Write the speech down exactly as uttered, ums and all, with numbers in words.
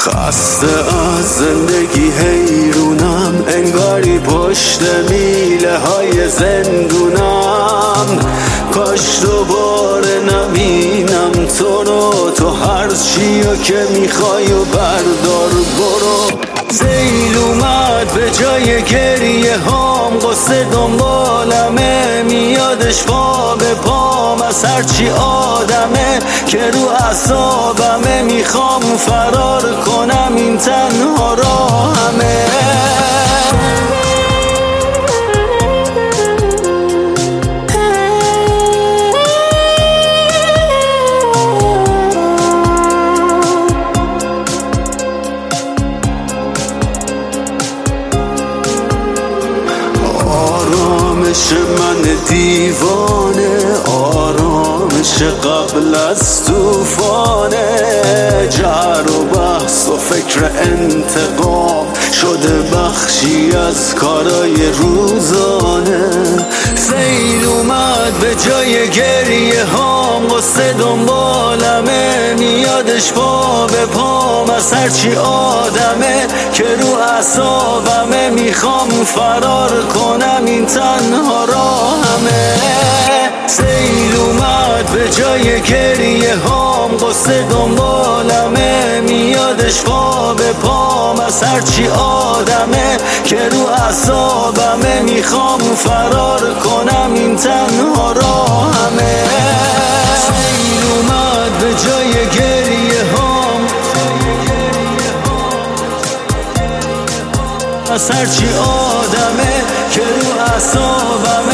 خسته از زندگی حیرونم، انگاری پشت میله های زندونم. کاش دوباره نبینم تو رو، تو هر چیو که میخوای و بردار برو. سیل اومد به جای گریه هام، قصه دنبالمه میادش پا به پام از هرچی آدمه که رو اعصابمه. میخوام فرار کنم این تنها راهمه. آرامش من دیوانه، آرامش قبل از توفانه. جر و بحث و فکر انتقام شده بخشی از کارای روزانه. سیل اومد به جای گریه هام، قصه دنبالمه میادش پا به پام از هرچی آدمه که رو اعصابمه. میخوام فرار کنم این تنها راهمه. سیل اومد به جای گریه هام، قصه دنبالمه میادش پا به پام از هرچی آدمه که رو اعصابمه. میخوام فرار کنم این تنها راهمه. سیل اومد به جای گریه هام، از هرچی آدمه که رو اعصابمه.